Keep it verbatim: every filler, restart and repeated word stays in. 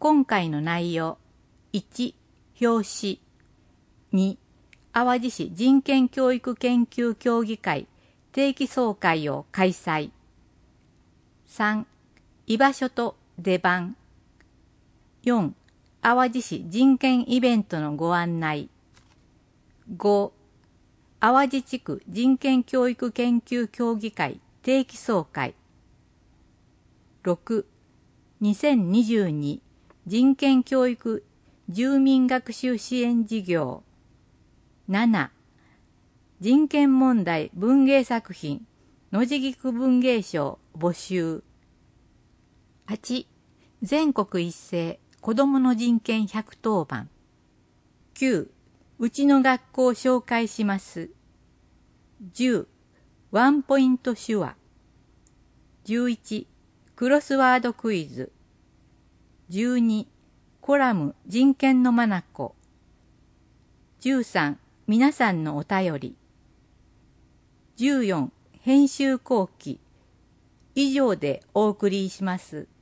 今回の内容。いち、表紙。に、淡路市人権教育研究協議会定期総会を開催。さん、居場所と出番。よん、淡路市人権イベントのご案内。ご、淡路地区人権教育研究協議会定期総会。ろく、にせんにじゅうに人権教育住民学習支援事業。なな、人権問題文芸作品野地菊文芸賞募集。はち、全国一斉子どもの人権ひゃくとおばん。きゅう、うちの学校を紹介します。じゅう、ワンポイント手話。じゅういち、クロスワードクイズ。じゅうに、コラム人権の眼。じゅうさん、皆さんのお便り。じゅうよん、編集後期。以上でお送りします。